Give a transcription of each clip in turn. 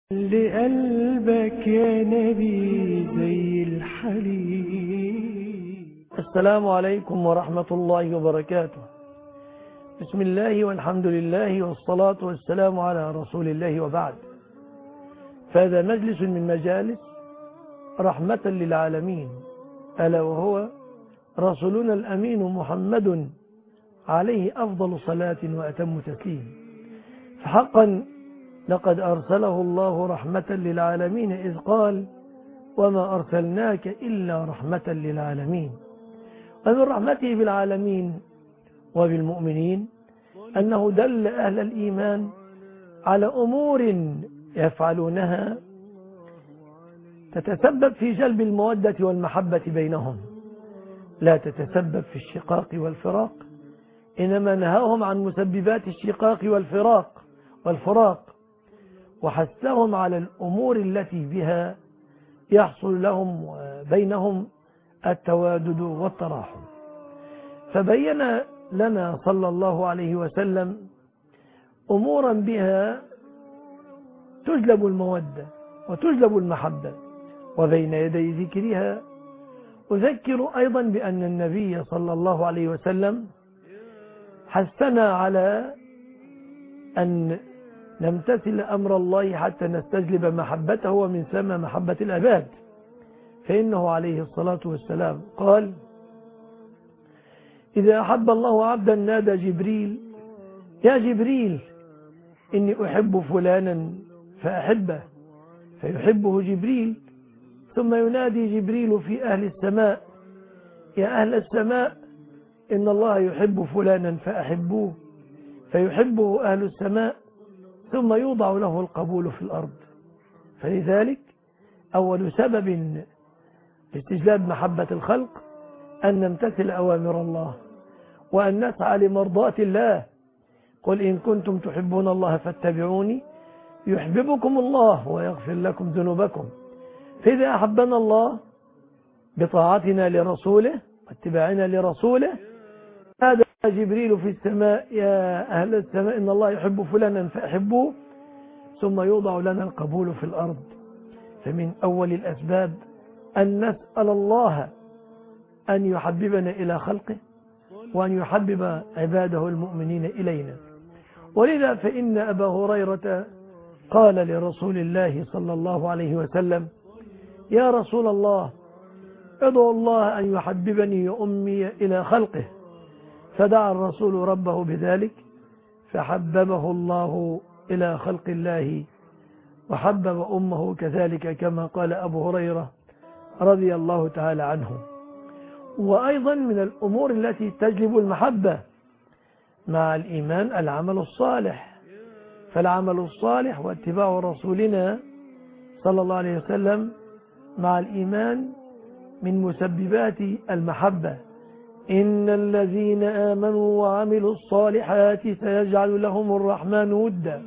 لقلبك يا نبي زي الحليب. السلام عليكم ورحمة الله وبركاته. بسم الله والحمد لله والصلاة والسلام على رسول الله وبعد. فهذا مجلس من مجالس رحمة للعالمين، ألا وهو رسولنا الأمين محمد عليه أفضل صلاة وأتم تسليم. فحقا لقد أرسله الله رحمة للعالمين إذ قال: وما أرسلناك إلا رحمة للعالمين. ومن رحمته بالعالمين وبالمؤمنين أنه دل أهل الإيمان على أمور يفعلونها تتسبب في جلب المودة والمحبة بينهم، لا تتسبب في الشقاق والفراق، إنما نهاهم عن مسببات الشقاق والفراق وحثهم على الأمور التي بها يحصل لهم وبينهم التوادد والتراحم. فبين لنا صلى الله عليه وسلم أمورا بها تجلب المودة وتجلب المحبة. وبين يدي ذكرها أذكر أيضا بأن النبي صلى الله عليه وسلم حثنا على أن نمتثل أمر الله حتى نستجلب محبته، ومن ثم محبة العباد. فإنه عليه الصلاة والسلام قال: إذا أحب الله عبدا نادى جبريل: يا جبريل إني أحب فلانا فأحبه، فيحبه جبريل. ثم ينادي جبريل في أهل السماء: يا أهل السماء إن الله يحب فلانا فأحبوه، فيحبه أهل السماء. ثم يوضع له القبول في الأرض. فلذلك أول سبب لاستجلاب محبة الخلق أن نمتثل أوامر الله وأن نسعى لمرضاة الله. قل إن كنتم تحبون الله فاتبعوني يحببكم الله ويغفر لكم ذنوبكم. فإذا أحبنا الله بطاعتنا لرسوله واتباعنا لرسوله، هذا جبريل في السماء: يا أهل السماء إن الله يحب فلانا فأحبوه. ثم يوضع لنا القبول في الأرض. فمن أول الأسباب أن نسأل الله أن يحببنا إلى خلقه وأن يحبب عباده المؤمنين إلينا. ولذا فإن أبا هريرة قال لرسول الله صلى الله عليه وسلم: يا رسول الله ادعو الله أن يحببني وأمي إلى خلقه. فدعا الرسول ربه بذلك فحببه الله إلى خلق الله، وحبب أمه كذلك كما قال أبو هريرة رضي الله تعالى عنه. وأيضا من الأمور التي تجلب المحبة مع الإيمان العمل الصالح. فالعمل الصالح واتباع رسولنا صلى الله عليه وسلم مع الإيمان من مسببات المحبة. إن الذين آمنوا وعملوا الصالحات سيجعل لهم الرحمن ودا،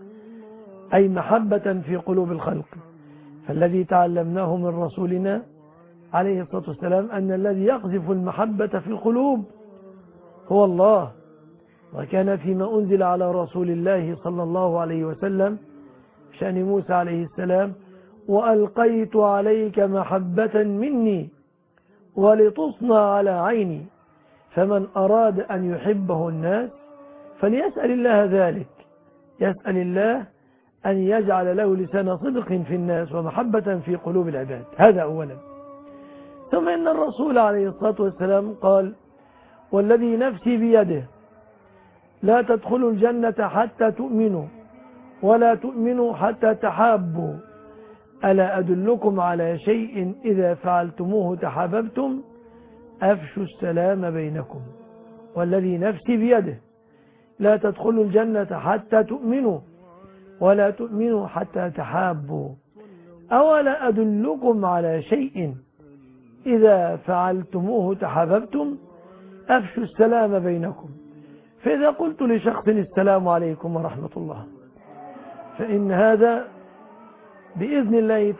أي محبة في قلوب الخلق. فالذي تعلمناه من رسولنا عليه الصلاة والسلام أن الذي يقذف المحبة في القلوب هو الله. وكان فيما أنزل على رسول الله صلى الله عليه وسلم شأن موسى عليه السلام: وألقيت عليك محبة مني ولتصنع على عيني. فمن أراد أن يحبه الناس فليسأل الله ذلك، يسأل الله أن يجعل له لسان صدق في الناس ومحبة في قلوب العباد. هذا أولا. ثم إن الرسول عليه الصلاة والسلام قال: والذي نفسي بيده لا تدخلوا الجنة حتى تؤمنوا ولا تؤمنوا حتى تحابوا، ألا أدلكم على شيء إذا فعلتموه تحاببتم؟ أفشوا السلام بينكم. والذي نفسي بيده لا تدخلوا الجنة حتى تؤمنوا ولا تؤمنوا حتى تحابوا، أولا أدلكم على شيء إذا فعلتموه تحاببتم؟ أفشوا السلام بينكم. فإذا قلت لشخص السلام عليكم ورحمة الله، فإن هذا بإذن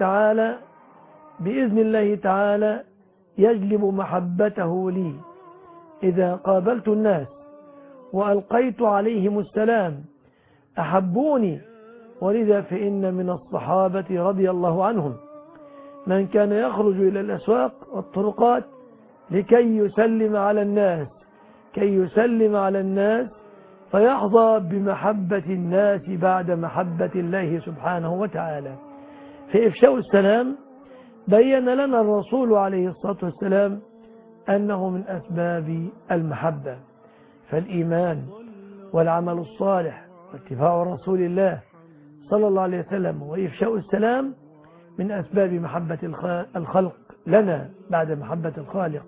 الله تعالى يجلب محبته لي. إذا قابلت الناس وألقيت عليهم السلام أحبوني ولذا فإن من الصحابة رضي الله عنهم من كان يخرج إلى الأسواق والطرقات لكي يسلم على الناس فيحظى بمحبة الناس بعد محبة الله سبحانه وتعالى. في إفشاء السلام بين لنا الرسول عليه الصلاة والسلام أنه من أسباب المحبة، فالإيمان والعمل الصالح واتباع رسول الله صلى الله عليه وسلم وإفشاء السلام من أسباب محبة الخلق لنا بعد محبة الخالق.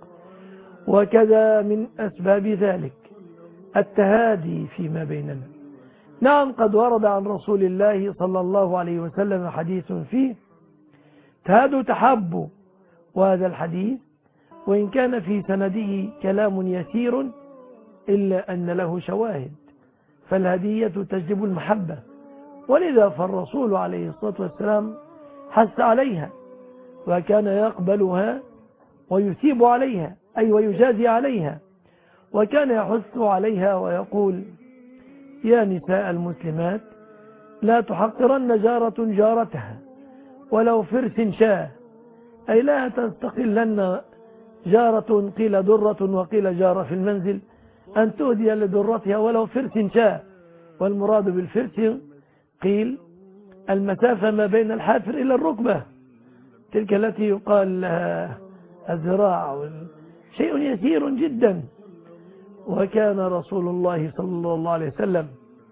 وكذا من أسباب ذلك التهادي فيما بيننا. نعم، قد ورد عن رسول الله صلى الله عليه وسلم حديث فيه تهادوا تحابوا، وهذا الحديث وإن كان في سنده كلام يسير إلا أن له شواهد، فالهدية تجلب المحبة، ولذا فالرسول عليه الصلاة والسلام حث عليها وكان يقبلها ويثيب عليها، أي ويجازي عليها، وكان يحث عليها ويقول: يا نساء المسلمات لا تحقرن جارة جارتها ولو فرس شاة، أي لا تستقلن جارة قيل درة وقيل جارة في المنزل أن تهدي لدرتها ولو فرس شاة، والمراد بالفرس قيل المسافة ما بين الحافر إلى الركبة، تلك التي يقال لها الذراع، شيء يسير جدا. وكان رسول الله صلى الله عليه وسلم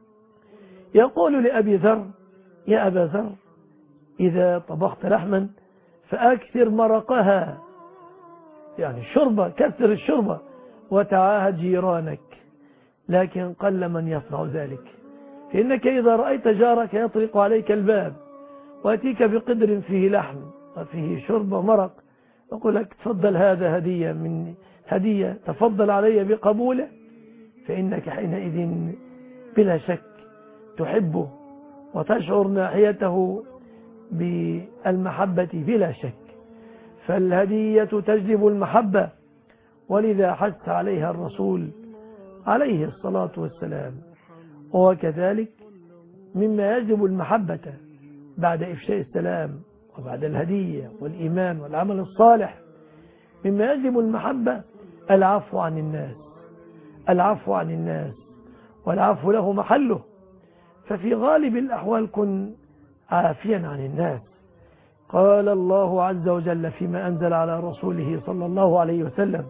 يقول لأبي ذر: يا أبا ذر، إذا طبخت لحما فأكثر مرقها، يعني الشوربة، كثر الشوربة، وتعاهد جيرانك، لكن قل من يصنع ذلك، فإنك إذا رأيت جارك يطرق عليك الباب وأتيك بقدر فيه لحم وفيه شوربة مرق، أقول لك: تفضل، هذا هدية مني، هدية، تفضل علي بقبوله، فإنك حينئذ بلا شك تحبه وتشعر ناحيته بالمحبة بلا شك. فالهدية تجلب المحبة، ولذا حث عليها الرسول عليه الصلاة والسلام. وكذلك مما يجلب المحبة بعد إفشاء السلام وبعد الهدية والإيمان والعمل الصالح، مما يجلب المحبة العفو عن الناس، العفو عن الناس، والعفو له محله، ففي غالب الأحوال كن عافيا عن الناس. قال الله عز وجل فيما أنزل على رسوله صلى الله عليه وسلم: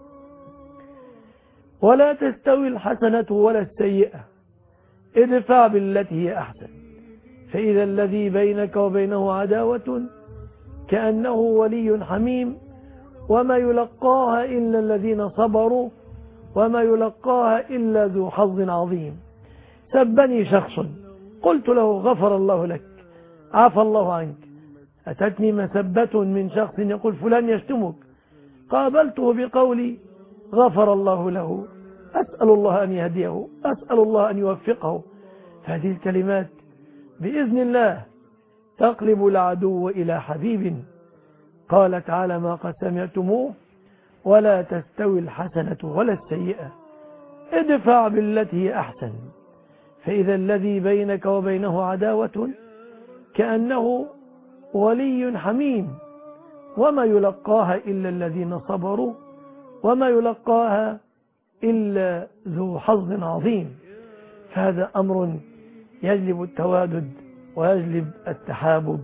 ولا تستوي الحسنة ولا السيئة ادفع بالتي هي أحسن فإذا الذي بينك وبينه عداوة كأنه ولي حميم وما يلقاها إلا الذين صبروا وما يلقاها إلا ذو حظ عظيم. سبني شخص قلت له: غفر الله لك، عفى الله عنك. أتتني مسبة من شخص يقول: فلان يشتمك، قابلته بقولي: غفر الله له، أسأل الله أن يهديه، أسأل الله أن يوفقه. هذه الكلمات بإذن الله تقلب العدو إلى حبيب. قال تعالى ما قد سمعتموه: ولا تستوي الحسنة ولا السيئة ادفع بالتي هي أحسن فإذا الذي بينك وبينه عداوة كأنه ولي حميم وما يلقاها إلا الذين صبروا وما يلقاها إلا ذو حظ عظيم. فهذا أمر يجلب التوادد ويجلب التحابب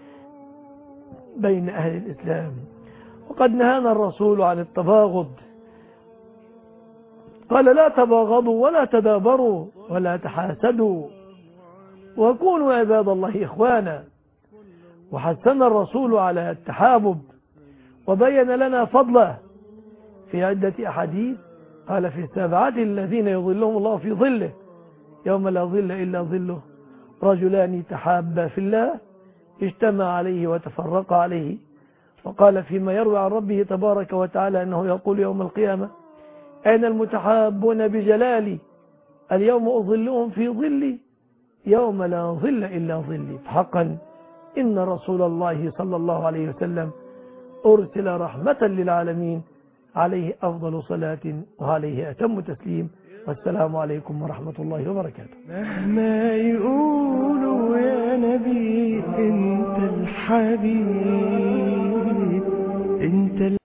بين أهل الإسلام. وقد نهانا الرسول عن التباغض، قال: لا تباغضوا ولا تدابروا ولا تحاسدوا وكونوا عباد الله إخوانا. وحثنا الرسول على التحابب وبين لنا فضله في عدة أحاديث. قال: في السبعة الذين يظلهم الله في ظله يوم لا ظل إلا ظله رجلان تحابا في الله اجتمع عليه وتفرق عليه. وقال فيما يروي عن ربه تبارك وتعالى أنه يقول يوم القيامة: أين المتحابون بجلالي اليوم أظلهم في ظلي يوم لا ظل إلا ظلي. فحقا إن رسول الله صلى الله عليه وسلم أرسل رحمة للعالمين، عليه أفضل صلاة وعليه أتم تسليم. والسلام عليكم ورحمة الله وبركاته. مهما يقولوا يا نبي انت الحبيب